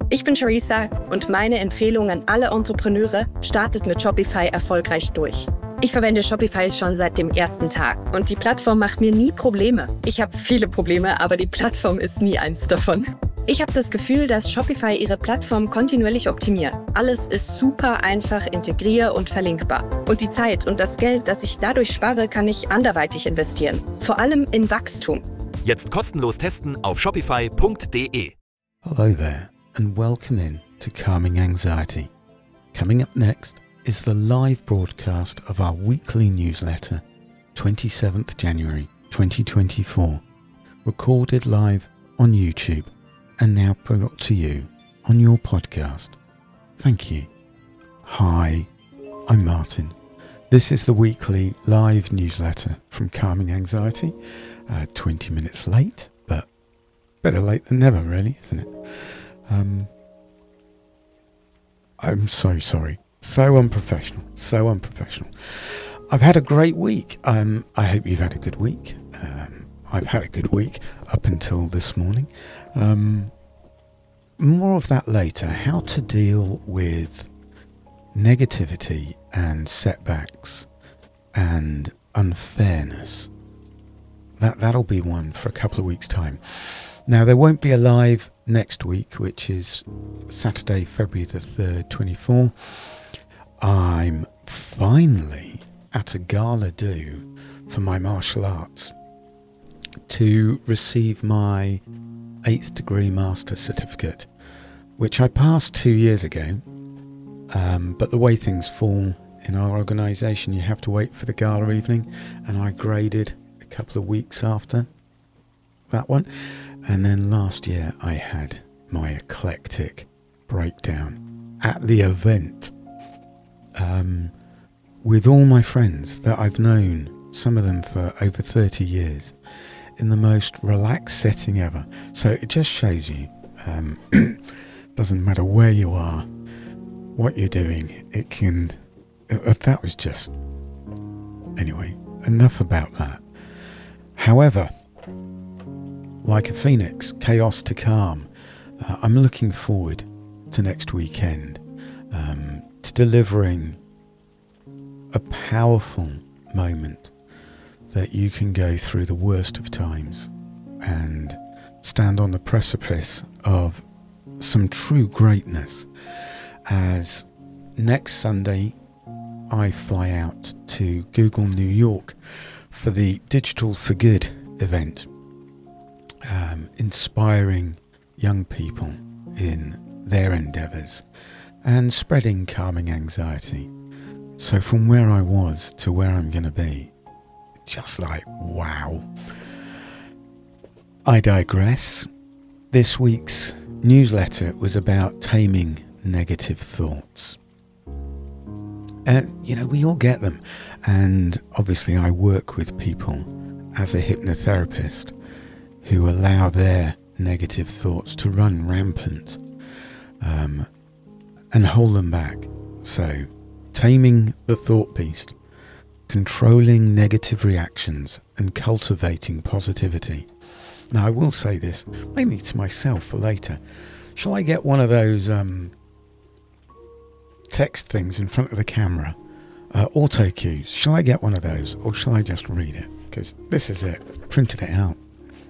Ich bin Charissa und meine Empfehlung an alle Entrepreneure: startet mit Shopify erfolgreich durch. Ich verwende Shopify schon seit dem ersten Tag und die Plattform macht mir nie Probleme. Ich habe viele Probleme, aber die Plattform ist nie eins davon. Ich habe das Gefühl, dass Shopify ihre Plattform kontinuierlich optimiert. Alles ist super einfach integrier- und verlinkbar. Und die Zeit und das Geld, das ich dadurch spare, kann ich anderweitig investieren. Vor allem in Wachstum. Jetzt kostenlos testen auf shopify.de. Hello there and welcome in to Calming Anxiety. Coming up next is the live broadcast of our weekly newsletter, 27th January 2024, recorded live on YouTube and now brought to you on your podcast. Thank you. Hi, I'm Martin. This is the weekly live newsletter from Calming Anxiety. 20 minutes late, but better late than never, really, isn't it? I'm so sorry. So unprofessional. I've had a great week. I hope you've had a good week. I've had a good week up until this morning. More of that later. How to deal with negativity and setbacks and unfairness. That'll be one for a couple of weeks' time. Now, there won't be a live next week, which is Saturday, February the 3rd, 24. I'm finally at a gala do for my martial arts to receive my 8th degree master certificate, which I passed 2 years ago. But the way things fall in our organisation, you have to wait for the gala evening, and I graded a couple of weeks after that one. And then last year I had my eclectic breakdown at the event with all my friends that I've known, some of them for over 30 years, in the most relaxed setting ever. So it just shows you, doesn't matter where you are, what you're doing, it can... that was just... Anyway, enough about that. However, like a phoenix, chaos to calm, I'm looking forward to next weekend, to delivering a powerful moment that you can go through the worst of times and stand on the precipice of some true greatness. As next Sunday I fly out to Google New York for the Digital for Good event, inspiring young people in their endeavours and spreading calming anxiety. So from where I was to where I'm going to be, just like wow. I digress. This week's newsletter was about taming negative thoughts. We all get them, and obviously I work with people as a hypnotherapist who allow their negative thoughts to run rampant and hold them back. So, taming the thought beast, controlling negative reactions and cultivating positivity. Now, I will say this, mainly to myself for later. Shall I get one of those text things in front of the camera? Auto cues. Shall I get one of those, or shall I just read it? Because this is it. Printed it out.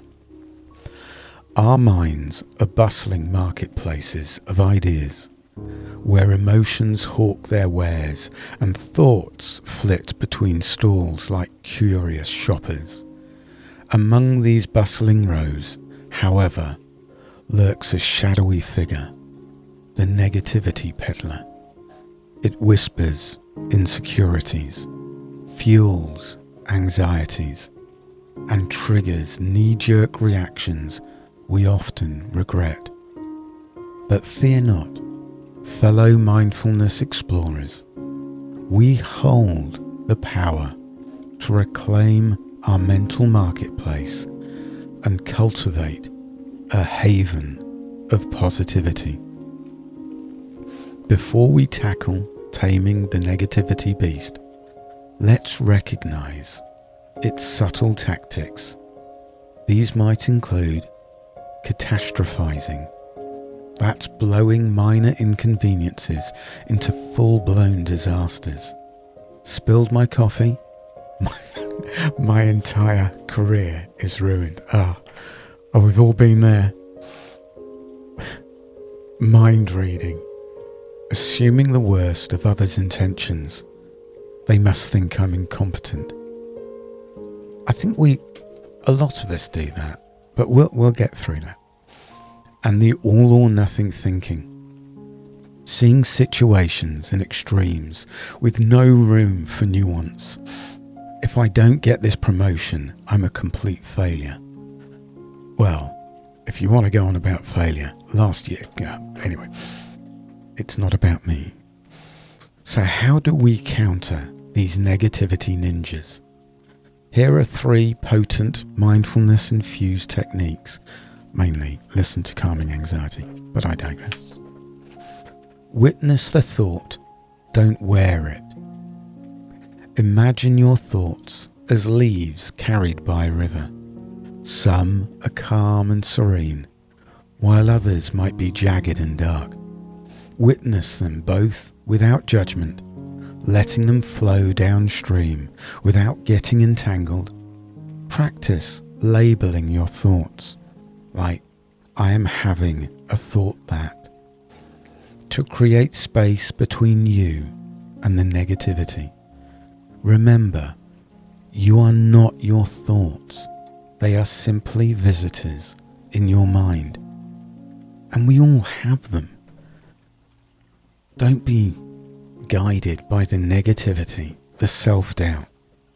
Our minds are bustling marketplaces of ideas, where emotions hawk their wares and thoughts flit between stalls like curious shoppers. Among these bustling rows, however, lurks a shadowy figure, the negativity peddler. It whispers insecurities, fuels anxieties, and triggers knee-jerk reactions we often regret. But fear not, fellow mindfulness explorers. We hold the power to reclaim our mental marketplace and cultivate a haven of positivity. Before we tackle taming the negativity beast, let's recognize its subtle tactics. These might include catastrophizing, That's blowing minor inconveniences into full-blown disasters. Spilled my coffee? My entire career is ruined. Oh, we've all been there. Mind reading. Assuming the worst of others' intentions. They must think I'm incompetent. I think a lot of us do that, but we'll get through that. And the all or nothing thinking. Seeing situations in extremes with no room for nuance. If I don't get this promotion, I'm a complete failure. Well, if you want to go on about failure, last year, anyway, it's not about me. So how do we counter these negativity ninjas? Here are 3 potent mindfulness-infused techniques. Mainly listen to calming anxiety, but I digress. Witness the thought, don't wear it. Imagine your thoughts as leaves carried by a river. Some are calm and serene, while others might be jagged and dark. Witness them both without judgment, letting them flow downstream without getting entangled. Practice labeling your thoughts, like I am having a thought that, to create space between you and the negativity. Remember, you are not your thoughts. They are simply visitors in your mind. And we all have them. Don't be guided by the negativity, the self-doubt.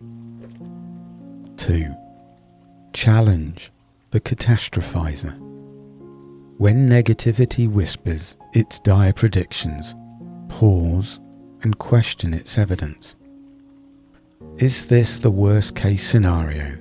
2. Challenge the catastrophizer. When negativity whispers its dire predictions, pause and question its evidence. Is this the worst case scenario?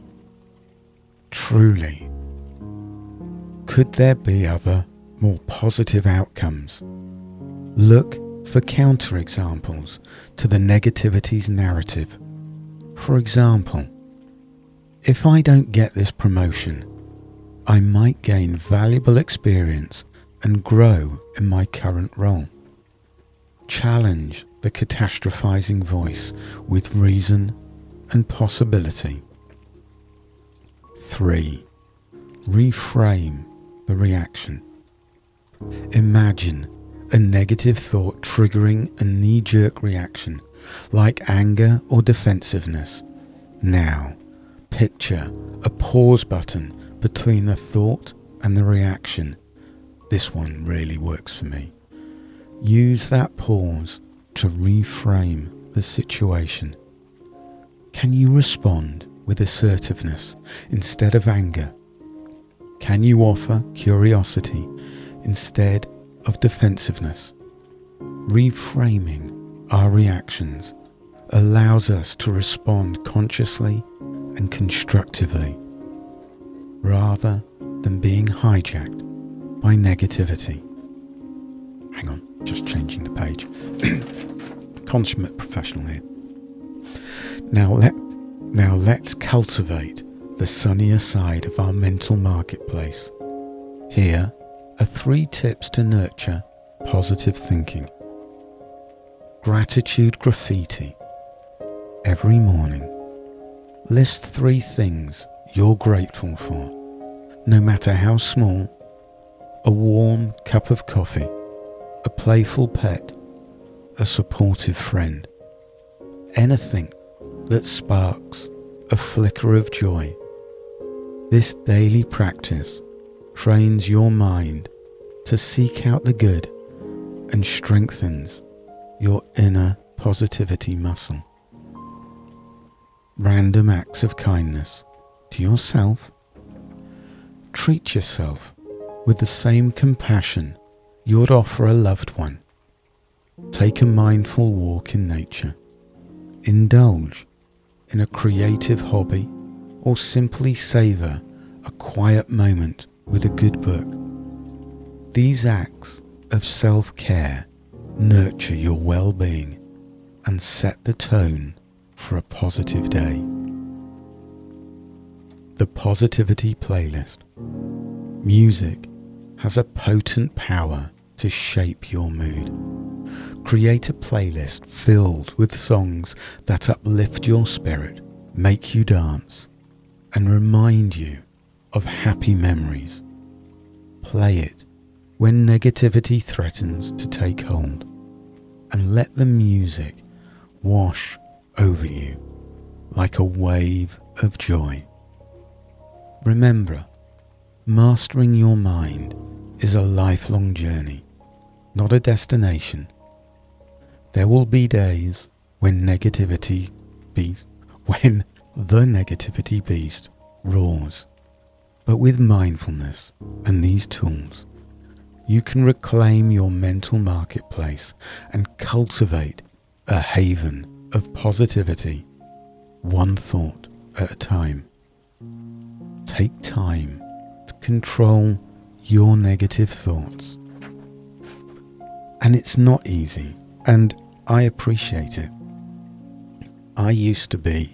Truly, could there be other, more positive outcomes? Look for counterexamples to the negativity's narrative. For example, if I don't get this promotion, I might gain valuable experience and grow in my current role. Challenge the catastrophizing voice with reason and possibility. 3. Reframe the reaction. Imagine a negative thought triggering a knee-jerk reaction, like anger or defensiveness. Now, picture a pause button between the thought and the reaction. This one really works for me. Use that pause to reframe the situation. Can you respond with assertiveness instead of anger? Can you offer curiosity instead of defensiveness? Reframing our reactions allows us to respond consciously and constructively, rather than being hijacked by negativity. Hang on, just changing the page. Consummate professional here. Now let's cultivate the sunnier side of our mental marketplace. Here are 3 tips to nurture positive thinking. Gratitude graffiti. Every morning, list 3 things you're grateful for, no matter how small. A warm cup of coffee, a playful pet, a supportive friend. Anything that sparks a flicker of joy. This daily practice trains your mind to seek out the good and strengthens your inner positivity muscle. Random acts of kindness to yourself. Treat yourself with the same compassion you'd offer a loved one. Take a mindful walk in nature. Indulge in a creative hobby, or simply savor a quiet moment with a good book. These acts of self-care nurture your well-being and set the tone for a positive day. The Positivity Playlist. Music has a potent power to shape your mood. Create a playlist filled with songs that uplift your spirit, make you dance, and remind you of happy memories. Play it when negativity threatens to take hold, and let the music wash over you like a wave of joy. Remember, mastering your mind is a lifelong journey, not a destination. There will be days when the negativity beast roars. But with mindfulness and these tools, you can reclaim your mental marketplace and cultivate a haven of positivity, one thought at a time. Take time to control your negative thoughts. And it's not easy, and I appreciate it. I used to be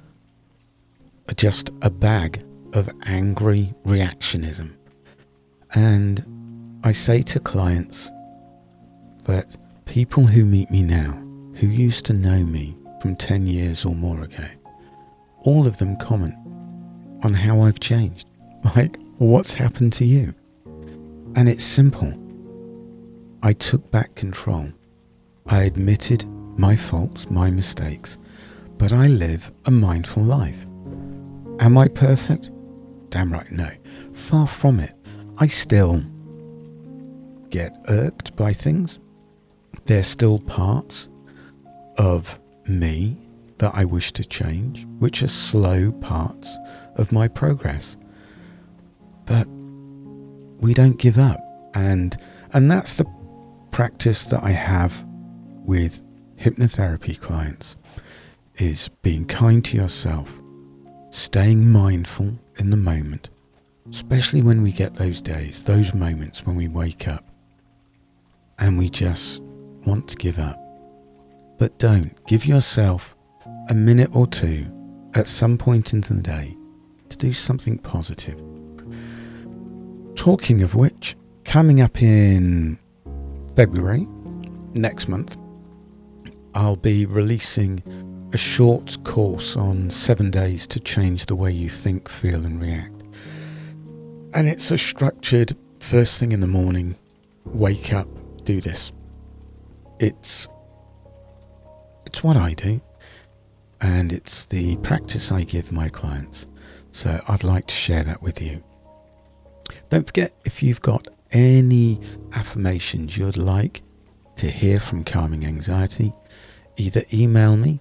just a bag of angry reactionism. And I say to clients that people who meet me now, who used to know me from 10 years or more ago, all of them comment on how I've changed. Like, what's happened to you? And it's simple. I took back control. I admitted my faults, my mistakes, but I live a mindful life. Am I perfect? Damn right no. Far from it. I still get irked by things. There's still parts of me that I wish to change, which are slow parts of my progress. But we don't give up. And that's the practice that I have with hypnotherapy clients, is being kind to yourself, staying mindful in the moment, especially when we get those days, those moments when we wake up and we just want to give up. But don't. Give yourself a minute or two at some point in the day to do something positive. Talking of which, coming up in February, next month, I'll be releasing a short course on 7 days to change the way you think, feel and react. And it's a structured first thing in the morning, wake up, do this. It's what I do, and it's the practice I give my clients. So I'd like to share that with you. Don't forget, if you've got any affirmations you'd like to hear from Calming Anxiety, either email me,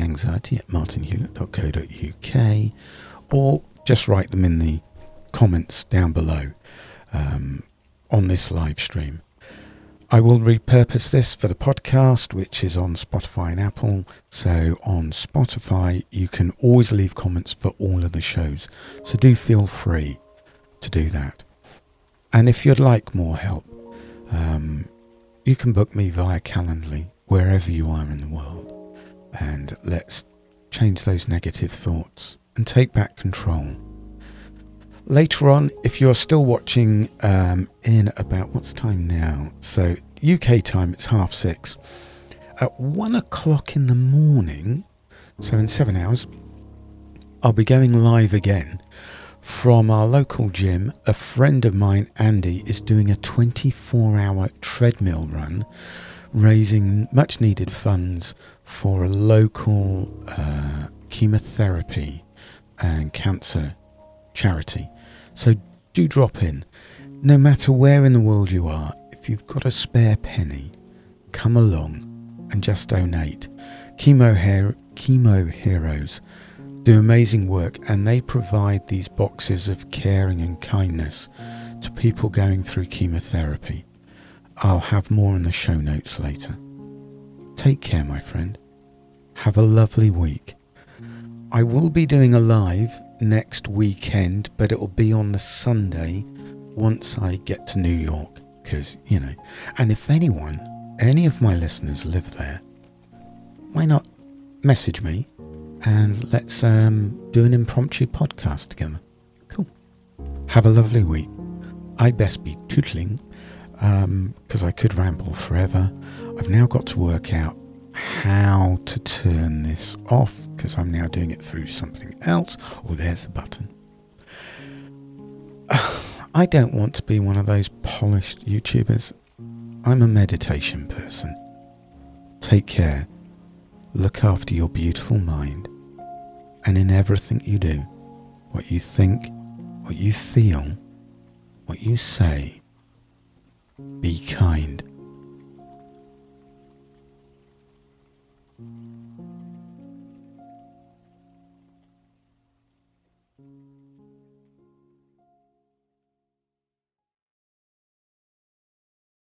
calminganxiety@martinhewlett.co.uk, or just write them in the comments down below on this live stream. I will repurpose this for the podcast, which is on Spotify and Apple. So on Spotify, you can always leave comments for all of the shows. So do feel free to do that. And if you'd like more help, you can book me via Calendly, wherever you are in the world. And let's change those negative thoughts and take back control. Later on, if you're still watching in about, what's time now? So UK time, it's 6:30. At 1 o'clock in the morning, so in 7 hours, I'll be going live again from our local gym. A friend of mine, Andy, is doing a 24-hour treadmill run, raising much needed funds for a local chemotherapy and cancer charity. So do drop in. No matter where in the world you are, if you've got a spare penny, come along and just donate. Chemo Heroes do amazing work, and they provide these boxes of caring and kindness to people going through chemotherapy. I'll have more in the show notes later. Take care, my friend. Have a lovely week. I will be doing a live next weekend, but it will be on the Sunday once I get to New York, because, and if any of my listeners live there, why not message me and let's do an impromptu podcast together. Cool. Have a lovely week. I'd best be tootling, because I could ramble forever. I've now got to work out how to turn this off, because I'm now doing it through something else. Oh, there's the button. I don't want to be one of those polished YouTubers. I'm a meditation person. Take care. Look after your beautiful mind. And in everything you do, what you think, what you feel, what you say, be kind.